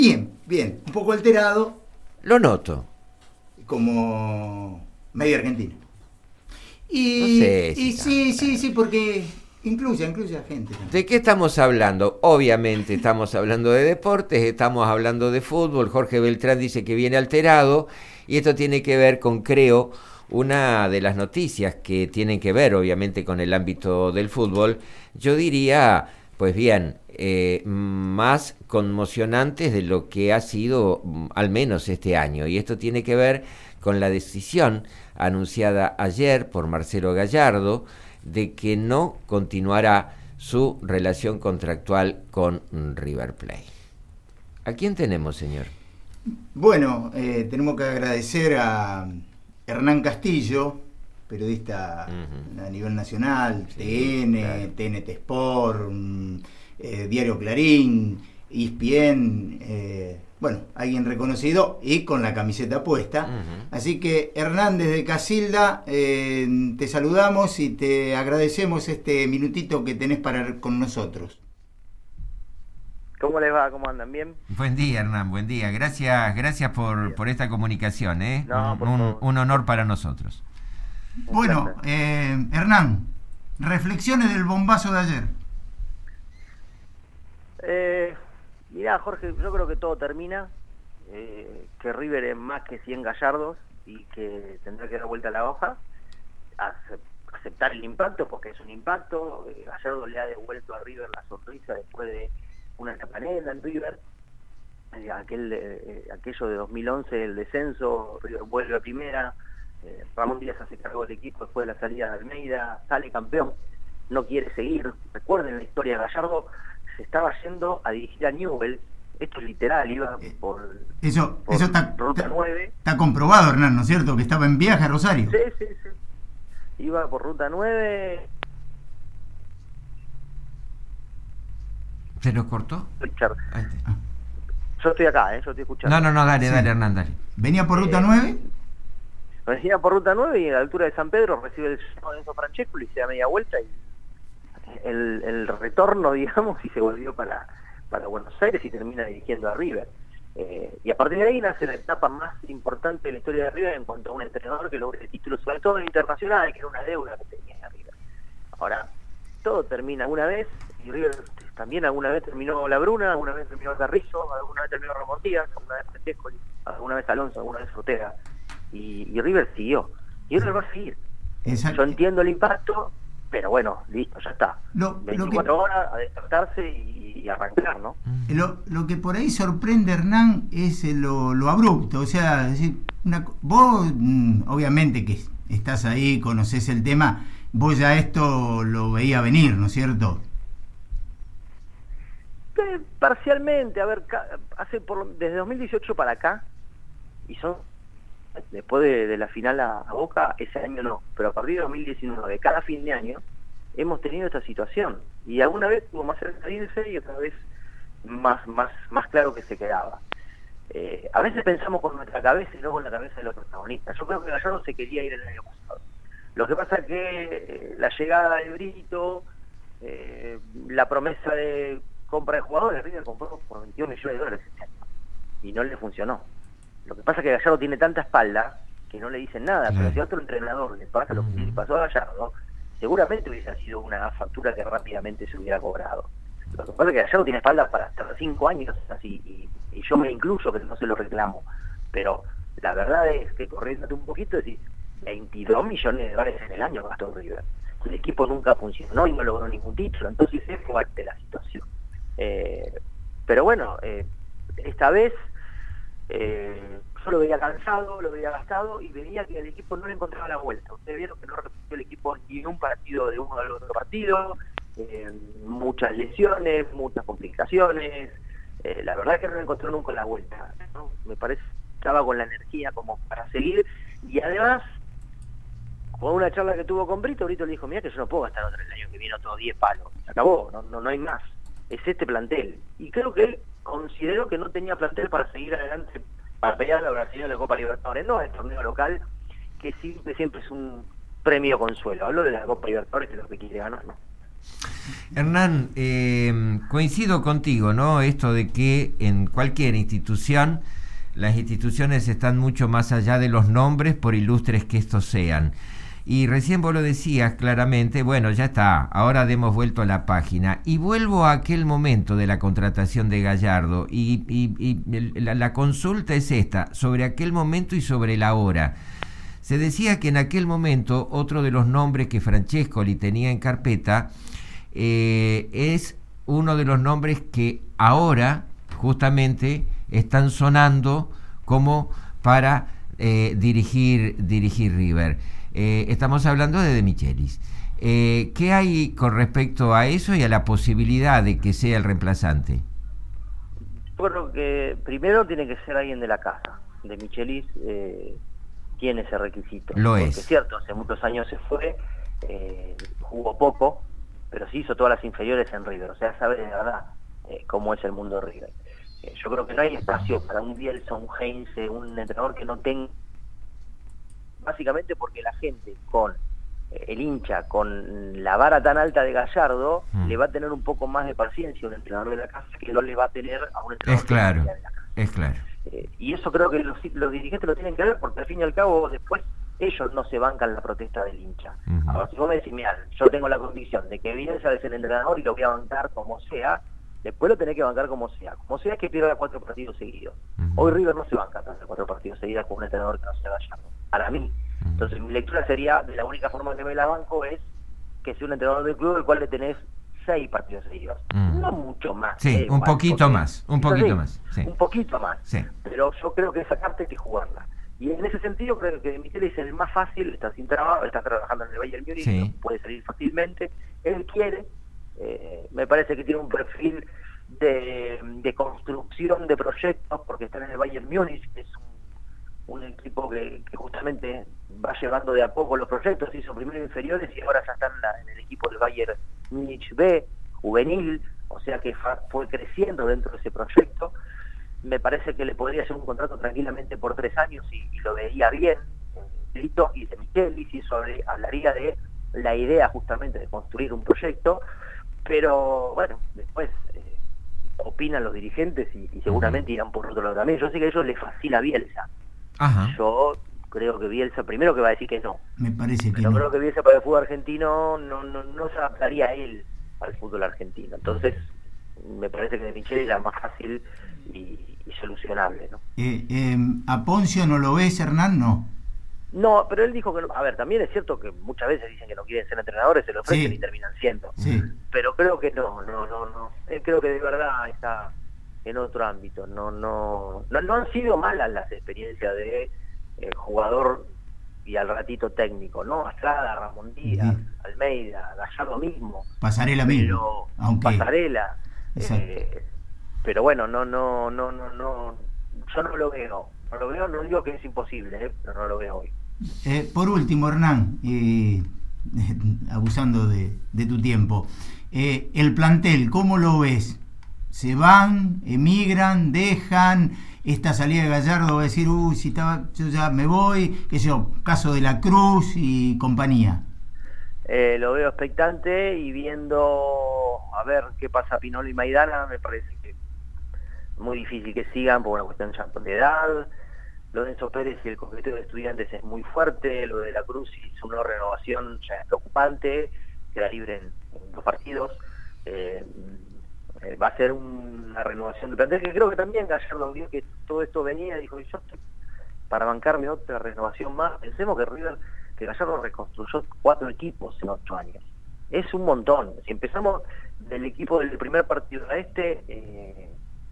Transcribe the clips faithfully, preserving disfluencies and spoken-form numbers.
Bien, bien, un poco alterado. Lo noto. Como medio argentino. Y, No sé si y sí, sí, sí, porque incluye, incluye a gente también. ¿De qué estamos hablando? Obviamente estamos hablando de deportes, estamos hablando de fútbol. Jorge Beltrán dice que viene alterado y esto tiene que ver con, creo, una de las noticias que tienen que ver obviamente con el ámbito del fútbol. Yo diría, pues bien, eh, más conmocionantes de lo que ha sido al menos este año. Y esto tiene que ver con la decisión anunciada ayer por Marcelo Gallardo de que no continuará su relación contractual con River Plate. ¿A quién tenemos, señor? Bueno, eh, tenemos que agradecer a Hernán Castillo, periodista uh-huh. a nivel nacional, sí, T N, claro. T N T Sport, um, eh, Diario Clarín, E S P N, eh, bueno, alguien reconocido y con la camiseta puesta. Uh-huh. Así que Hernán, desde Casilda, eh, te saludamos y te agradecemos este minutito que tenés para con nosotros. ¿Cómo les va? ¿Cómo andan? ¿Bien? Buen día, Hernán, buen día. Gracias, gracias por, por esta comunicación, ¿eh? No, un, un, un honor para nosotros. Bueno, eh, Hernán, reflexiones del bombazo de ayer. Eh, mirá, Jorge, yo creo que todo termina, eh, que River es más que cien Gallardos y que tendrá que dar vuelta a la hoja, aceptar el impacto, porque es un impacto. eh, Gallardo le ha devuelto a River la sonrisa después de una etapa negra en River, eh, aquel, eh, aquello de dos mil once, el descenso, River vuelve a primera, eh, Ramón Díaz hace cargo del equipo después de la salida de Almeida, sale campeón, no quiere seguir. Recuerden la historia de Gallardo, se estaba yendo a dirigir a Newell, esto es literal, iba por, eso, por eso está, Ruta está, nueve. Está comprobado, Hernán, ¿no es cierto? Que estaba en viaje a Rosario. Sí, sí, sí. Iba por Ruta nueve. ¿Se nos cortó? Richard. Yo estoy acá, ¿eh? Yo estoy escuchando. No, no, no, dale, sí. dale, Hernán, dale. ¿Venía por Ruta eh, nueve? Venía por Ruta nueve y a la altura de San Pedro recibe el llamado de Enzo Francesco y se da media vuelta y el, el retorno, digamos, y se volvió para, para Buenos Aires y termina dirigiendo a River. Eh, y a partir de ahí nace la etapa más importante de la historia de River en cuanto a un entrenador que logre el título, sobre todo internacional, que era una deuda que tenía River. Ahora, todo termina una vez, y River también alguna vez terminó La Bruna, alguna vez terminó Carrizo, alguna vez terminó Ramón Díaz, alguna vez Francesco, alguna vez Alonso, alguna vez Ortega, y, y River siguió, y River va a seguir. Exacto. Yo entiendo el impacto, pero bueno, listo, ya está. Lo, veinticuatro lo que... horas a despertarse y, y arrancar, ¿no? Lo, lo que por ahí sorprende, Hernán, es lo, lo abrupto, o sea, es decir, una, vos obviamente que estás ahí, conocés el tema, vos ya esto lo veía venir, ¿no es cierto? Eh, parcialmente, a ver, hace por, desde dos mil dieciocho para acá, y son después de, de la final a, a Boca, ese año no, pero a partir de dos mil diecinueve, cada fin de año, hemos tenido esta situación, y alguna vez tuvo más cerca de irse y otra vez más, más, más claro que se quedaba. Eh, a veces pensamos con nuestra cabeza y no con la cabeza de los protagonistas. Yo creo que Gallardo se quería ir el año pasado. Lo que pasa es que eh, la llegada de Brito, eh, la promesa de compra de jugadores, River compró por veintiún millones de dólares este año y no le funcionó. Lo que pasa es que Gallardo tiene tanta espalda que no le dicen nada, sí. Pero si a otro entrenador le pasa lo que le pasó a Gallardo, seguramente hubiese sido una factura que rápidamente se hubiera cobrado. Lo que pasa es que Gallardo tiene espalda para hasta cinco años así, y, y yo me incluyo que no se lo reclamo, pero la verdad es que corriéndote un poquito, decís, veintidós millones de dólares en el año gastó River. El equipo nunca funcionó y no logró ningún título, entonces es fuerte la situación. Eh, pero bueno, eh, esta vez eh, yo lo veía cansado, lo veía gastado y veía que el equipo no le encontraba la vuelta. Ustedes vieron que no repitió el equipo ni en un partido de uno al otro partido, eh, muchas lesiones, muchas complicaciones. Eh, la verdad es que no le encontró nunca la vuelta, ¿no? Me parece que estaba con la energía como para seguir, y además con una charla que tuvo con Brito, Brito le dijo, mira que yo no puedo gastar otro el año que viene otros diez palos, se acabó, no, no, no hay más, es este plantel. Y creo que él consideró que no tenía plantel para seguir adelante, para pelear la Brasileña de la Copa Libertadores, no el torneo local, que siempre, siempre es un premio consuelo. Hablo de la Copa Libertadores, que es lo que quiere ganar, ¿no? Hernán, eh, coincido contigo, ¿no? Esto de que en cualquier institución, las instituciones están mucho más allá de los nombres, por ilustres que estos sean. Y recién vos lo decías claramente, bueno, ya está, ahora demos vuelto a la página. Y vuelvo a aquel momento de la contratación de Gallardo, y, y, y la, la consulta es esta, sobre aquel momento y sobre la hora. Se decía que en aquel momento otro de los nombres que Francescoli tenía en carpeta eh, es uno de los nombres que ahora justamente están sonando como para eh, dirigir, dirigir River. Eh, estamos hablando de De Michelis. Eh, ¿Qué hay con respecto a eso y a la posibilidad de que sea el reemplazante? Yo creo que primero tiene que ser alguien de la casa. De Michelis eh, tiene ese requisito. Lo Porque es. es cierto, hace muchos años se fue, eh, jugó poco, pero sí hizo todas las inferiores en River. O sea, sabe de verdad eh, cómo es el mundo de River. Eh, yo creo que no hay espacio para un Bielsa, un Heinze, un entrenador que no tenga, básicamente porque la gente con eh, el hincha, con la vara tan alta de Gallardo, mm. le va a tener un poco más de paciencia a un entrenador de la casa que no le va a tener a un entrenador es claro, de la casa. Es claro. Eh, y eso creo que los, los dirigentes lo tienen que ver, porque al fin y al cabo después ellos no se bancan la protesta del hincha. Uh-huh. Ahora, si vos me decís, mira, yo tengo la convicción de que Bielsa es el entrenador y lo voy a bancar como sea, después lo tenés que bancar como sea. Como sea que pierda cuatro partidos seguidos. Uh-huh. Hoy River no se banca tanto cuatro partidos seguidos con un entrenador que no sea Gallardo. Para mí. Uh-huh. Entonces mi lectura sería, de la única forma que me la banco es que sea un entrenador del club al cual le tenés seis partidos seguidos. Uh-huh. No mucho más. Sí, eh, un igual, poquito más. Un poquito sí, más. Sí. Un poquito más. Sí. Pero yo creo que esa carta hay que jugarla. Y en ese sentido creo que Michelis es el más fácil, está sin trabajo, está trabajando en el Bayern Múnich, sí. puede salir fácilmente, él quiere, eh, me parece que tiene un perfil de, de construcción de proyectos, porque está en el Bayern Múnich, que es un, un equipo que, que justamente va llevando de a poco los proyectos, hizo primero inferiores y ahora ya están en, la, en el equipo del Bayern Múnich B, juvenil, o sea que fa, fue creciendo dentro de ese proyecto. Me parece que le podría hacer un contrato tranquilamente por tres años y, y lo vería bien, Lito y de Michelis, y eso hablaría de la idea justamente de construir un proyecto, pero bueno, después eh, opinan los dirigentes y, y seguramente irán por otro lado también. Yo sé que a ellos les fascina Bielsa. Ajá. Yo creo que Bielsa, primero que va a decir que no. Me parece que pero no. creo que Bielsa para el fútbol argentino no, no, no se adaptaría a él al fútbol argentino. Entonces, me parece que de Michelis era más fácil y, y solucionable, ¿no? Eh, eh, ¿A Poncio no lo ves, Hernán? No. No, pero él dijo que no. A ver, también es cierto que muchas veces dicen que no quieren ser entrenadores, se lo ofrecen sí. y terminan siendo. Sí. Pero creo que no, no, no, no. Él creo que de verdad está en otro ámbito. No, no, no, no han sido malas las experiencias de eh, jugador y al ratito técnico, ¿no? Astrada, Ramón Díaz, sí. Almeida, Gallardo mismo. Pasarela mismo. Aunque... Pasarela. Eh, pero bueno, no, no, no, no, no. Yo no lo veo. No lo veo, no digo que es imposible, ¿eh? Pero no lo veo hoy. Eh, por último, Hernán, eh, abusando de, de tu tiempo, eh, el plantel, ¿cómo lo ves? ¿Se van, emigran, dejan esta salida de Gallardo? Va a decir, uy, si estaba, yo ya me voy, qué sé yo, caso de la Cruz y compañía. Eh, lo veo expectante y viendo a ver qué pasa Pinolo y Maidana. Me parece que es muy difícil que sigan por una cuestión ya de edad. Lo de Enzo Pérez y el coqueteo de Estudiantes es muy fuerte. Lo de la Cruz y su no renovación ya es preocupante. Queda libre en, en dos partidos. Eh, eh, va a ser un, una renovación de plantel que creo que también Gallardo vio que todo esto venía y dijo, yo estoy para bancarme otra renovación más. Pensemos que River, que Gallardo reconstruyó cuatro equipos en ocho años. Es un montón. Si empezamos del equipo del primer partido a este... Eh,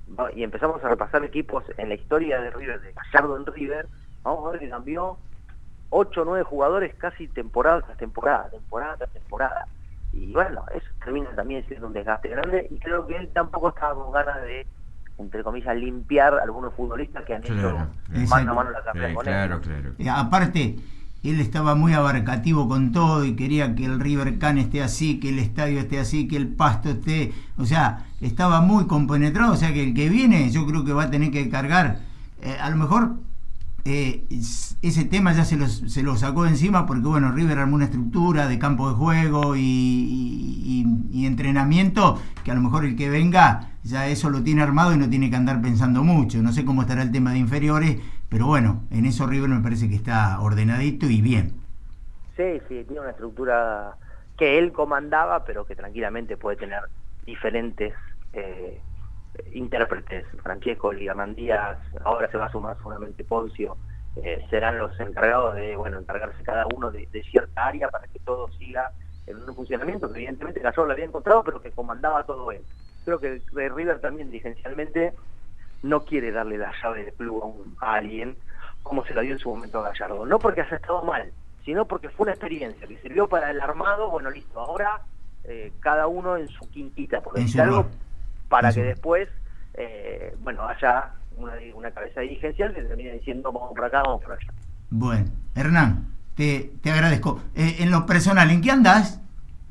y empezamos a repasar equipos en la historia de River, de Gallardo en River, vamos a ver que cambió ocho o nueve jugadores casi temporada tras temporada, temporada tras temporada. Y bueno, eso termina también siendo un desgaste grande y creo que él tampoco estaba con ganas de, entre comillas, limpiar a algunos futbolistas que han claro, hecho mano a mano la carrera sí, con claro, él. Claro. Eh, aparte, él estaba muy abarcativo con todo y quería que el River Can esté así, que el estadio esté así, que el pasto esté... O sea, estaba muy compenetrado, o sea que el que viene yo creo que va a tener que cargar, eh, a lo mejor eh, ese tema ya se lo, se lo sacó de encima porque, bueno, River armó una estructura de campo de juego y, y, y, y entrenamiento que a lo mejor el que venga ya eso lo tiene armado y no tiene que andar pensando mucho. No sé cómo estará el tema de inferiores, pero bueno, en eso River me parece que está ordenadito y bien. Sí, sí, tiene una estructura que él comandaba, pero que tranquilamente puede tener diferentes eh, intérpretes. Francesco, Hernán Díaz, ahora se va a sumar seguramente Poncio, eh, serán los encargados de, bueno, encargarse cada uno de, de cierta área para que todo siga en un funcionamiento que evidentemente Gallardo lo había encontrado, pero que comandaba todo él. Creo que River también dirigencialmente no quiere darle la llave del club a, un, a alguien como se la dio en su momento a Gallardo, no porque haya estado mal, sino porque fue una experiencia que sirvió para el armado. Bueno, listo, ahora eh, cada uno en su quintita, por decir algo, para que después, eh, bueno, haya una, una cabeza dirigencial que termine diciendo vamos por acá, vamos por allá. Bueno, Hernán, te, te agradezco. Eh, en lo personal, ¿en qué andás?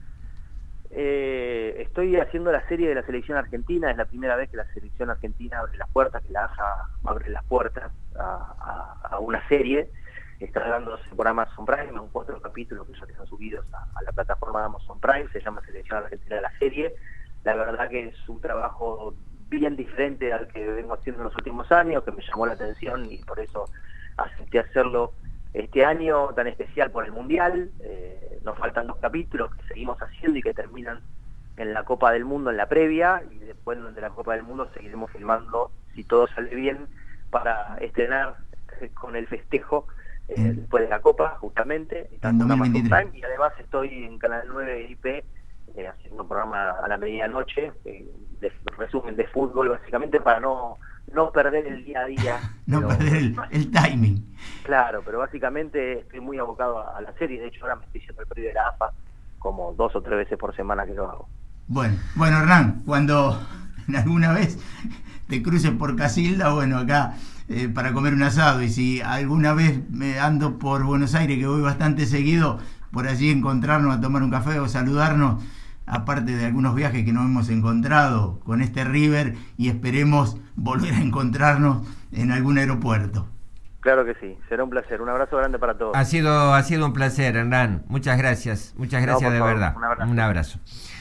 Eh, estoy haciendo la serie de la selección argentina. Es la primera vez que la selección argentina abre las puertas, que la A F A abre las puertas a, a, a una serie. Está dándose por Amazon Prime, son cuatro capítulos que ya están subidos a, a la plataforma de Amazon Prime. Se llama Selección Argentina de la serie. La verdad que es un trabajo bien diferente al que vengo haciendo en los últimos años, que me llamó la atención y por eso acepté hacerlo este año tan especial por el Mundial. Eh, nos faltan dos capítulos que seguimos haciendo y que terminan en la Copa del Mundo, en la previa, y después de la Copa del Mundo seguiremos filmando, si todo sale bien, para estrenar con el festejo eh, después de la Copa, justamente. En dos mil veintitrés. Y además estoy en Canal nueve I P eh, haciendo un programa a la medianoche, eh, de resumen de fútbol, básicamente, para no no perder el día a día. no pero, perder el, el timing. Claro, pero básicamente estoy muy abocado a, a la serie. De hecho, ahora me estoy haciendo el previo de la A F A como dos o tres veces por semana que lo hago. Bueno, bueno, Hernán, cuando alguna vez te cruces por Casilda, bueno, acá eh, para comer un asado, y si alguna vez me ando por Buenos Aires, que voy bastante seguido, por allí encontrarnos a tomar un café o saludarnos, aparte de algunos viajes que nos hemos encontrado con este River, y esperemos volver a encontrarnos en algún aeropuerto. Claro que sí, será un placer. Un abrazo grande para todos. Ha sido, ha sido un placer, Hernán. Muchas gracias, muchas gracias, no, de favor, verdad. Un abrazo. Un abrazo.